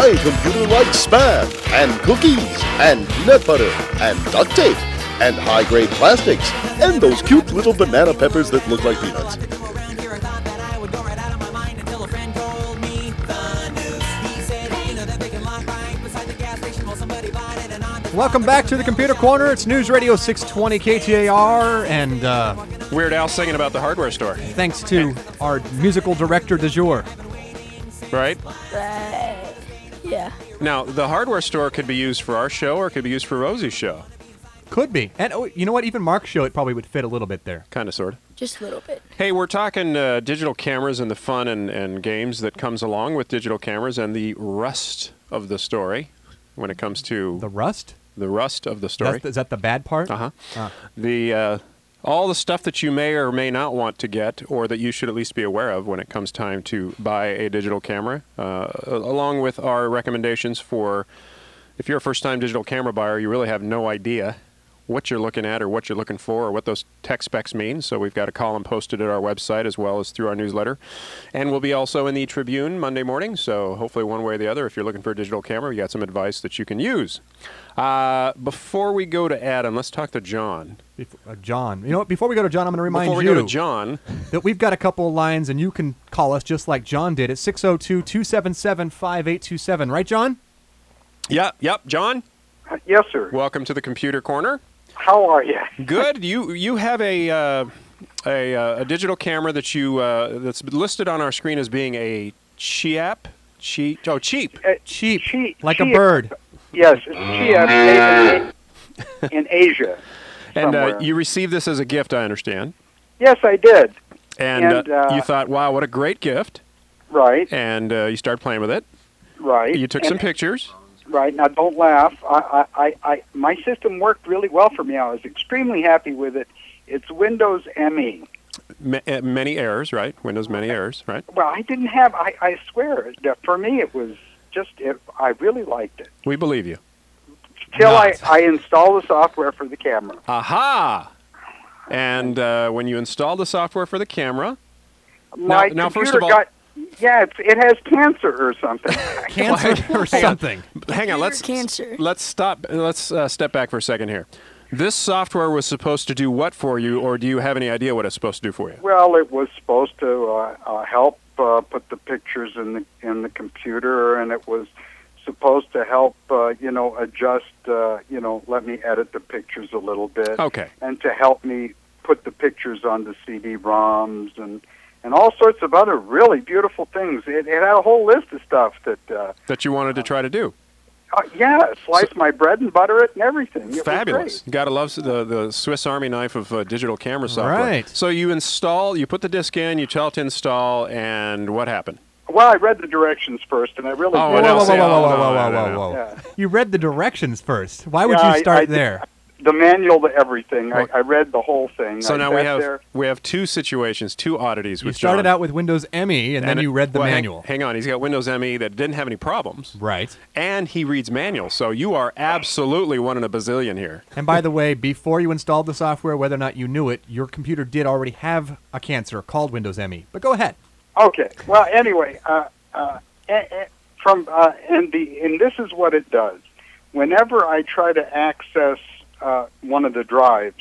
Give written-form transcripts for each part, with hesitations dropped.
My computer likes Spam, and cookies, and peanut butter, and duct tape, and high-grade plastics, and those cute little banana peppers that look like peanuts. Welcome back to the Computer Corner. It's News Radio 620 KTAR, and Weird Al singing about the hardware store. thanks to our musical director du jour. Right? Yeah. Now, the hardware store could be used for our show or it could be used for Rosie's show. Could be. And you know what? Even Mark's show, it probably would fit a little bit there. Kind of, sort of. Just a little bit. Hey, we're talking digital cameras and the fun and games that comes along with digital cameras and the rust of the story when it comes to... The rust? The rust of the story. Is that the bad part? Uh-huh. The all the stuff that you may or may not want to get or that you should at least be aware of when it comes time to buy a digital camera, along with our recommendations for if you're a first-time digital camera buyer, you really have no idea what you're looking at or what you're looking for or what those tech specs mean. So we've got a column posted at our website as well as through our newsletter. And we'll be also in the Tribune Monday morning, so hopefully one way or the other, if you're looking for a digital camera, you got some advice that you can use. Before we go to Adam, let's talk to John. John. You know what? Before we go to John, I'm going to remind Before we you go to John, that we've got a couple of lines, and you can call us just like John did at 602-277-5827. Right, John? Yep, John? Yes, sir. Welcome to the Computer Corner. How are you? Good. You have a digital camera that you that's listed on our screen as being a cheap. Cheap. Cheap. Like a bird. Yes, it's cheap in Asia. And you received this as a gift, I understand. Yes, I did. And you thought, wow, what a great gift. Right. And you started playing with it. Right. You took some pictures. Right. Now, don't laugh. My system worked really well for me. I was extremely happy with it. It's Windows ME. Many errors, right? Windows many errors, right? Well, I didn't have, I swear, for me it was just, I really liked it. We believe you. Till I installed the software for the camera. Aha! And when you installed the software for the camera... My now first computer of all, got... Yeah, it has cancer or something. Cancer or something. Hang on, let's stop. Let's step back for a second here. This software was supposed to do what for you, or do you have any idea what it's supposed to do for you? Well, it was supposed to help put the pictures in the computer, and it was supposed to help, adjust, let me edit the pictures a little bit. Okay. And to help me put the pictures on the CD-ROMs and all sorts of other really beautiful things. It had a whole list of stuff that you wanted to try to do. Slice my bread and butter it and everything. It fabulous. You gotta love the Swiss Army knife of digital camera software. Right. So you put the disc in, you tell it to install, and what happened? Well, I read the directions first, and I really did. Whoa. Yeah. You read the directions first. Why would you start there? The manual to everything. I read the whole thing. So now we have two situations, two oddities with John. You started John. out with Windows ME, and then you read the manual. Hang on, he's got Windows ME that didn't have any problems. Right. And he reads manuals, so you are absolutely one in a bazillion here. And by the way, before you installed the software, whether or not you knew it, your computer did already have a cancer called Windows ME. But go ahead. Okay. Well, anyway, and this is what it does. Whenever I try to access one of the drives,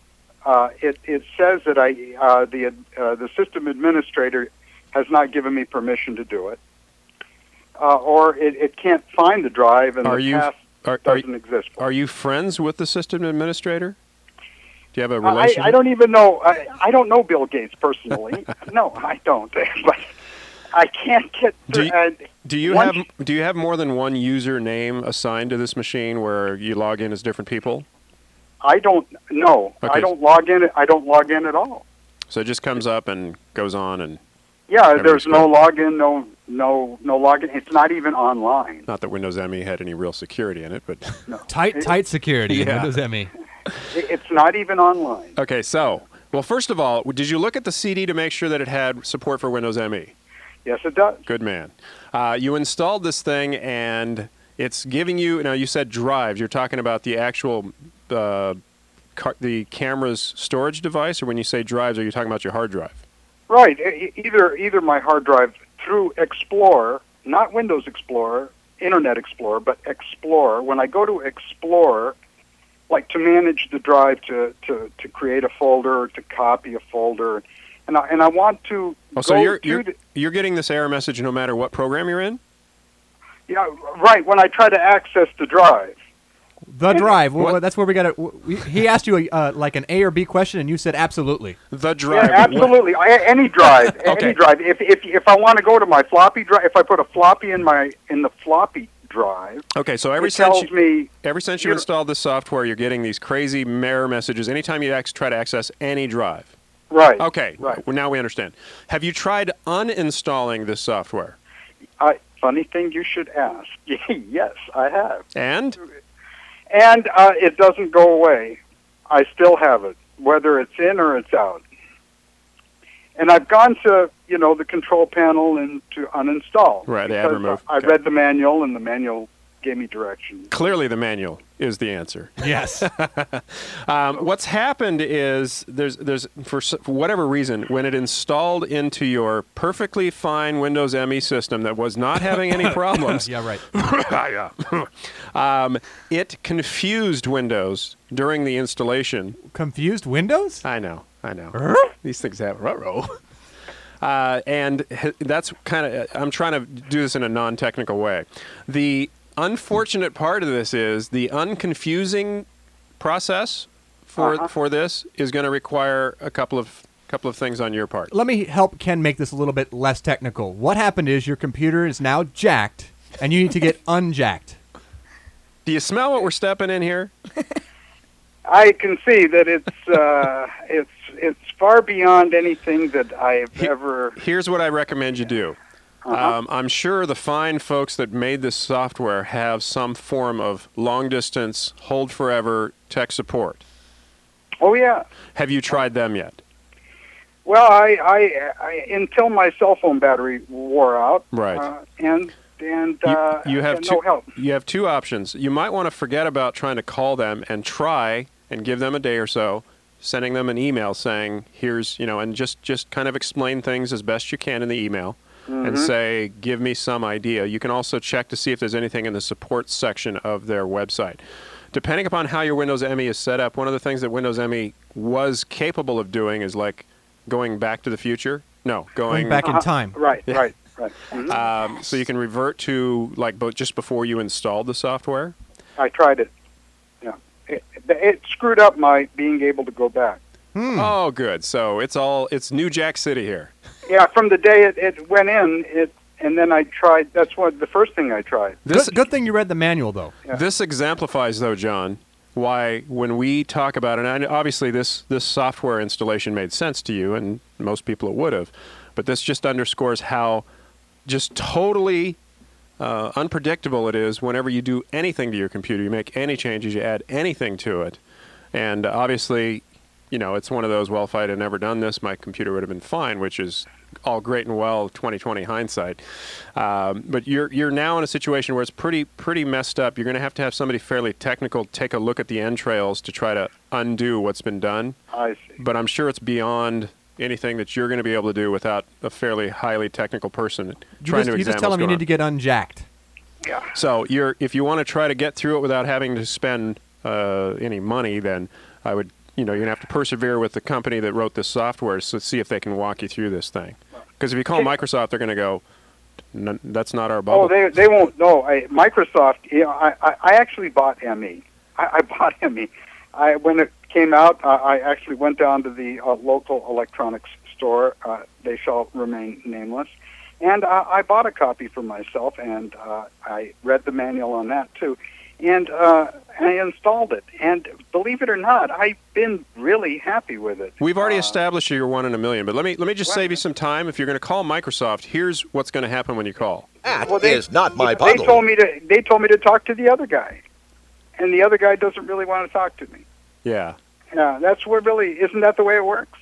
it says that the system administrator has not given me permission to do it, or it can't find the drive and the path doesn't exist. Are you friends with the system administrator? Do you have a relationship? I don't even know. I don't know Bill Gates personally. No, I don't. But I can't get through. Do you have more than one username assigned to this machine where you log in as different people? I don't know. Okay. I don't log in. I don't log in at all. So it just comes up and goes on, and there's no login, no login. It's not even online. Not that Windows ME had any real security in it, but no. tight security in Windows ME. It's not even online. Okay, so first of all, did you look at the CD to make sure that it had support for Windows ME? Yes, it does. Good man. You installed this thing, and it's giving you. Now you said drives. You're talking about the actual. The camera's storage device, or when you say drives, are you talking about your hard drive? Right. Either my hard drive through Explorer, not Windows Explorer, Internet Explorer, but Explorer. When I go to Explorer, like to manage the drive, to create a folder, or to copy a folder, and I want to. Oh, so you're getting this error message no matter what program you're in? Yeah, right. When I try to access the drive. The drive. Well, that's where we got to. He asked you like an A or B question, and you said absolutely. The drive. Yeah, absolutely. Any drive. Okay. Any drive. If I want to go to my floppy drive, if I put a floppy in the floppy drive. Okay, so ever since you installed this software, you're getting these crazy error messages anytime you try to access any drive. Right. Okay. Right. Well, now we understand. Have you tried uninstalling this software? Funny thing you should ask. Yes, I have. And it doesn't go away. I still have it, whether it's in or it's out. And I've gone to, the control panel and to uninstall. Right, add remove. I read the manual, and the manual gave me directions. Clearly the manual is the answer. Yes. What's happened is there's for whatever reason, when it installed into your perfectly fine Windows ME system that was not having any problems. Yeah, right. It confused Windows during the installation. Confused Windows? I know. These things happen. And that's I'm trying to do this in a non-technical way. The unfortunate part of this is the unconfusing process for this is going to require a couple of things on your part. Let me help Ken make this a little bit less technical. What happened is your computer is now jacked, and you need to get unjacked. Do you smell what we're stepping in here? I can see that it's far beyond anything that I've ever. Here's what I recommend you do. I'm sure the fine folks that made this software have some form of long-distance, hold forever tech support. Oh yeah. Have you tried them yet? Well, I until my cell phone battery wore out. Right. And you have no help. You have two options. You might want to forget about trying to call them and try and give them a day or so, sending them an email saying, here's, and just kind of explain things as best you can in the email. And say, give me some idea. You can also check to see if there's anything in the support section of their website. Depending upon how your Windows ME is set up, one of the things that Windows ME was capable of doing is like going back to the future. No, going back in time. Right. So you can revert to just before you installed the software. I tried it. Yeah, it screwed up my being able to go back. Oh, good. So it's New Jack City here. Yeah, from the day it went in, and then I tried. That's the first thing I tried. Good thing you read the manual, though. Yeah. This exemplifies, though, John, why when we talk about it, and obviously this software installation made sense to you, and most people it would have, but this just underscores how just totally unpredictable it is whenever you do anything to your computer. You make any changes, you add anything to it, and obviously, it's one of those, well, if I had never done this, my computer would have been fine, which is all great and well, 20/20 hindsight. But you're now in a situation where it's pretty messed up. You're going to have somebody fairly technical take a look at the entrails to try to undo what's been done. I see. But I'm sure it's beyond anything that you're going to be able to do without a fairly highly technical person trying to examine. You just tell them you need to get unjacked. Yeah. So if you want to try to get through it without having to spend any money, then I would. You're going to have to persevere with the company that wrote this software to see if they can walk you through this thing. Because if you call Microsoft, they're going to go, that's not our bubble. Oh, they won't. No, Microsoft, I actually bought ME. I bought ME. When it came out, I actually went down to the local electronics store. They shall remain nameless. And I bought a copy for myself, and I read the manual on that, too. And I installed it. And believe it or not, I've been really happy with it. We've already established you're one in a million, but let me just save you some time. If you're going to call Microsoft, here's what's going to happen when you call. That is not my bundle. They told me to talk to the other guy. And the other guy doesn't really want to talk to me. Yeah. Yeah, that's what really, isn't that the way it works?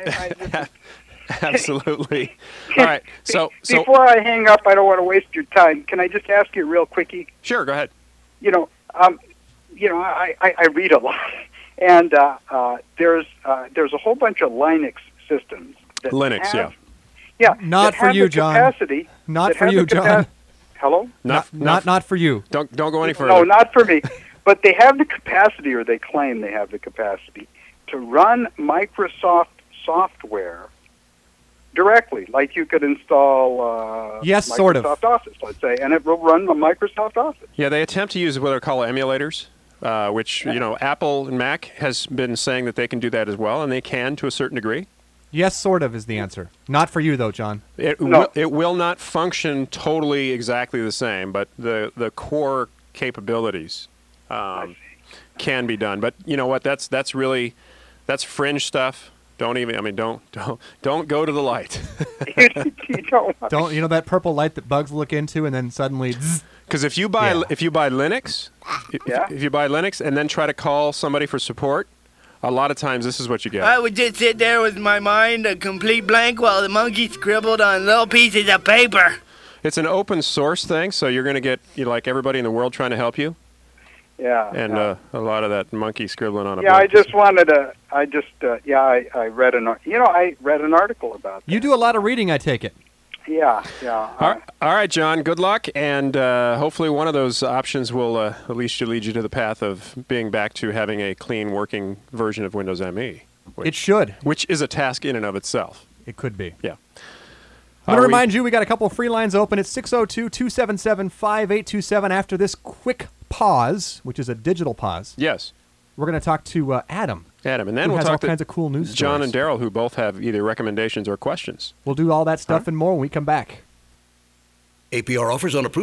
Absolutely. All right. So before I hang up, I don't want to waste your time. Can I just ask you real quickie? Sure, go ahead. I read a lot, and there's a whole bunch of Linux systems. That Linux, yeah. Not for you, John. Capacity. Not for you, John. Hello? Not for you. Don't go any further. No, not for me. But they have the capacity, or they claim they have the capacity, to run Microsoft software directly. Like you could install Yes, Microsoft sort of. Office, let's say, and it will run the Microsoft Office. Yeah, they attempt to use what are called emulators, which, Apple and Mac has been saying that they can do that as well, and they can to a certain degree. Yes, sort of is the answer. Not for you, though, John. It will not function totally exactly the same, but the core capabilities can be done. But you know what? That's fringe stuff. Don't go to the light. You don't want Don't you know that purple light that bugs look into and then suddenly? Because if you buy Yeah. Linux, Yeah. if you buy Linux and then try to call somebody for support, a lot of times this is what you get. I would just sit there with my mind a complete blank while the monkey scribbled on little pieces of paper. It's an open source thing, so you're going to get like everybody in the world trying to help you, Yeah. and a lot of that monkey scribbling on a Yeah, I board. just wanted to. I read I read an article about that. You do a lot of reading, I take it. Yeah. All right, John. Good luck, and hopefully one of those options will at least lead you to the path of being back to having a clean, working version of Windows ME. It should. Which is a task in and of itself. It could be. Yeah. I'm going to remind you, we got a couple of free lines open. It's 602-277-5827. After this quick pause, which is a digital pause, Yes, we're going to talk to Adam. Adam, and then Who we'll has talk all to kinds of cool news John stories. and Daryl, who both have either recommendations or questions. We'll do all that stuff and more when we come back. APR offers on approved